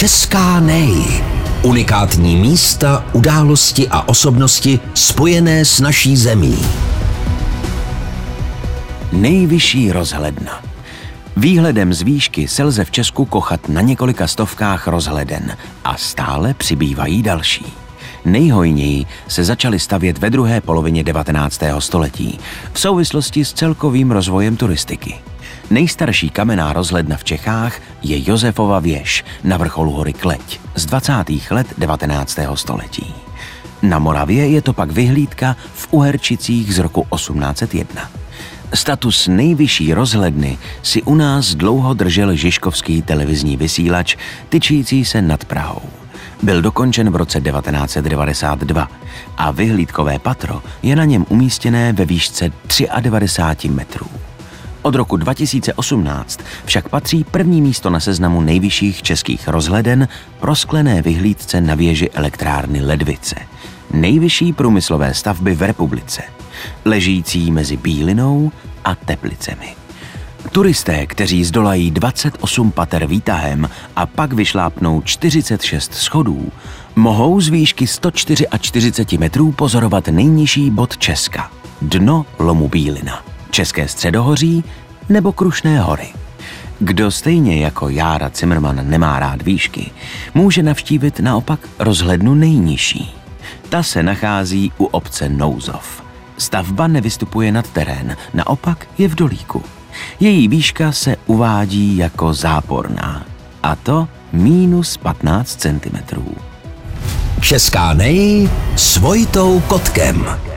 Česká nej. Unikátní místa, události a osobnosti spojené s naší zemí. Nejvyšší rozhledna. Výhledem z výšky se lze v Česku kochat na několika stovkách rozhleden a stále přibývají další. Nejhojněji se začaly stavět ve druhé polovině 19. století v souvislosti s celkovým rozvojem turistiky. Nejstarší kamenná rozhledna v Čechách je Josefova věž na vrcholu hory Kleť z 20. let 19. století. Na Moravě je to pak vyhlídka v Uherčicích z roku 1801. Status nejvyšší rozhledny si u nás dlouho držel žižkovský televizní vysílač tyčící se nad Prahou. Byl dokončen v roce 1992 a vyhlídkové patro je na něm umístěné ve výšce 93 metrů. Od roku 2018 však patří první místo na seznamu nejvyšších českých rozhleden prosklené vyhlídce na věži elektrárny Ledvice, nejvyšší průmyslové stavby v republice, ležící mezi Bílinou a Teplicemi. Turisté, kteří zdolají 28 pater výtahem a pak vyšlápnou 46 schodů, mohou z výšky 144 metrů pozorovat nejnižší bod Česka, dno lomu Bílina, České středohoří nebo Krušné hory. Kdo stejně jako Jára Cimrman nemá rád výšky, může navštívit naopak rozhlednu nejnižší. Ta se nachází u obce Nouzov. Stavba nevystupuje nad terén, naopak je v dolíku. Její výška se uvádí jako záporná, a to minus 15 cm. Česká nej s Vojtou Kotkem.